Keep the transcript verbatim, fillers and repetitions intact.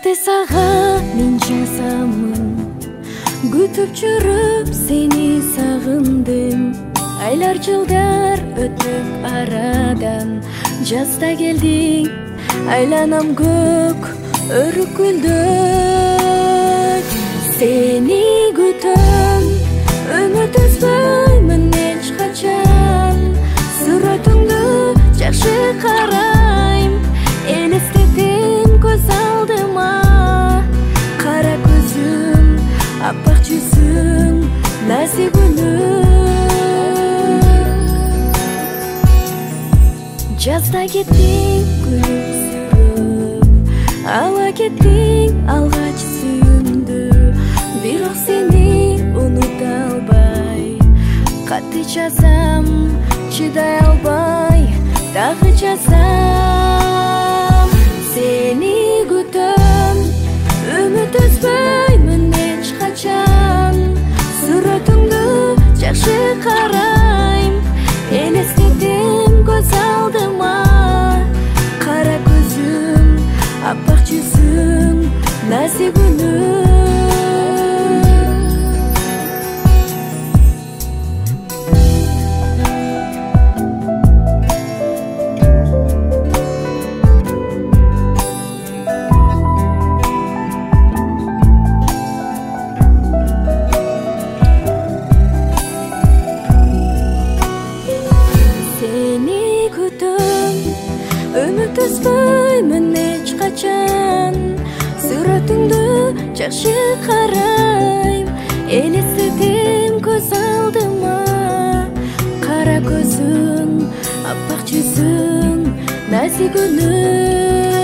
катты сага мен жазамын, күтүп жүрүп сени сагындым. Айлар жылдар өтүп арадан, жазда келдиң, айланам көк өрүк гүлдөк. Сени күтөм, үмүт үзбөймүн эч качан, сүрөтүңдү жакшы карайм, элестетим көз алдыма. Кара көзүң, аппак жүзүң, назик үнүң. Жазда кеттиң күлүмсүрөп, ала кеттиң алгач сүйүмдү. Бирок сени унута албай, катты жазам, чыдай албай, дагы жазам. Сени күтөм, үмүт үзбөймүн эч качан, сүрөтүңдү жакшы карайм, элестетим көз алдыма. Кара көзүң, аппак жүзүң, назик үнүң. Үмүт үзбөймүн эч качан, сүрөтүңдү жакшы карайм, элестетим көз алдыма. Кара көзүң, аппак жүзүң, назик үнүң.